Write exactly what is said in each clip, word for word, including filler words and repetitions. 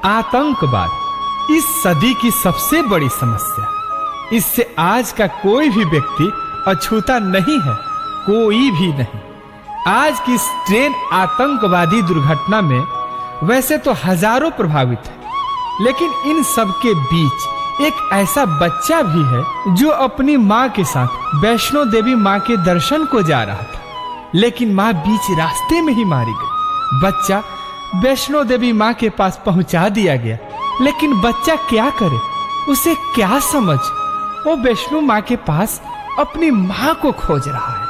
आतंकवाद इस सदी की सबसे बड़ी समस्या। इससे आज का कोई भी व्यक्ति अछूता नहीं है, कोई भी नहीं। आज की इस ट्रेन आतंकवादी दुर्घटना में वैसे तो हजारों प्रभावित हैं, लेकिन इन सब के बीच एक ऐसा बच्चा भी है जो अपनी माँ के साथ वैष्णो देवी माँ के दर्शन को जा रहा था, लेकिन माँ बीच रास्ते में ही मारी गई। बच्चा वैष्णो देवी माँ के पास पहुंचा दिया गया, लेकिन बच्चा क्या करे, उसे क्या समझ। वो वैष्णो माँ के पास अपनी माँ को खोज रहा है।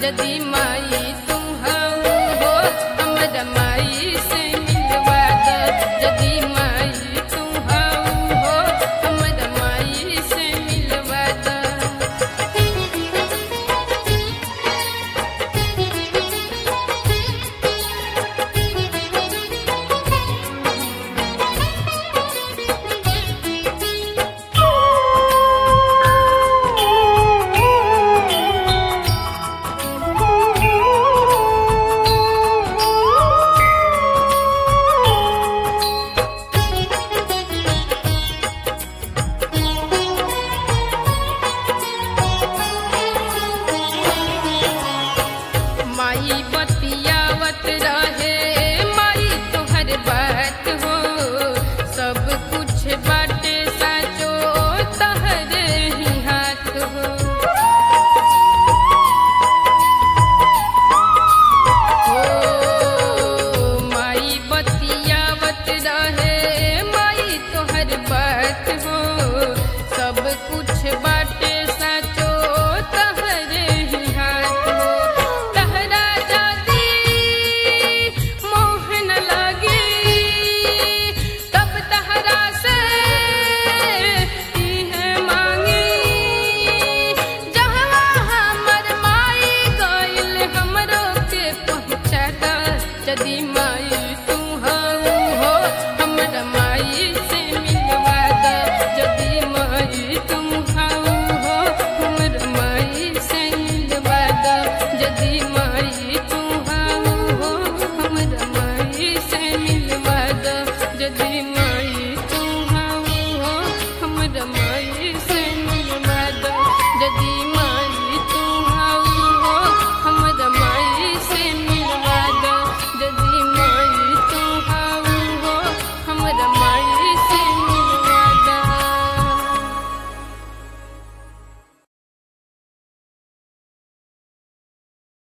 यदि